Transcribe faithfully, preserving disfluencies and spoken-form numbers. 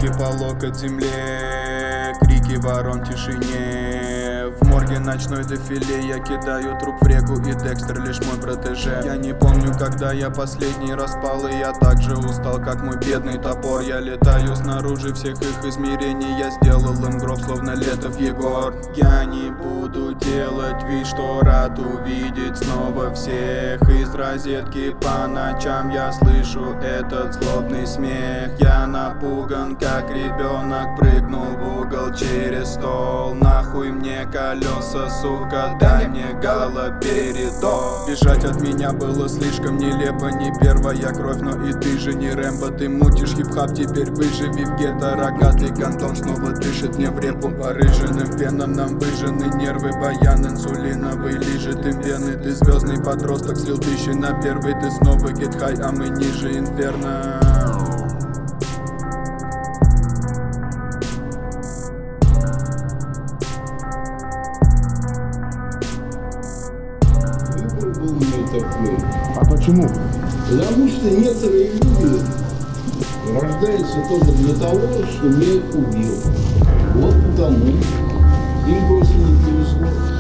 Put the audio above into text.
Руки по локоть земле, крики ворон в тишине. В морге ночной дефиле, я кидаю труп в реку, и Декстер лишь мой протеже. Я не помню, когда я последний раз спал, и я так же устал, как мой бедный топор. Я летаю снаружи всех их измерений, я сделал им гроб, словно Летов Егор. Я не буду делать вид, что рад увидеть снова всех. Из розетки по ночам я слышу этот злобный смех. Я напуган, как ребенок, прыгнул в угол через стол. Нахуй мне колеса, сука, дай мне галоперидол. Бежать от меня было слишком нелепо, не первая кровь, но и ты же не Рэмбо. Ты мутишь хип-хап, теперь выживи в гетто. Рогатый гандон снова дышит мне в репу порыженным феном. Нам выжжены нервы, баян инсулиновый лижет им вены. Ты звездный подросток, слил тысячи на первый. Ты снова гет-хай, а мы ниже инферно. Выбор был не такой. А почему? Потому что некоторые люди рождаются только для того, чтобы я их убил. Вот потому им просто не повезло.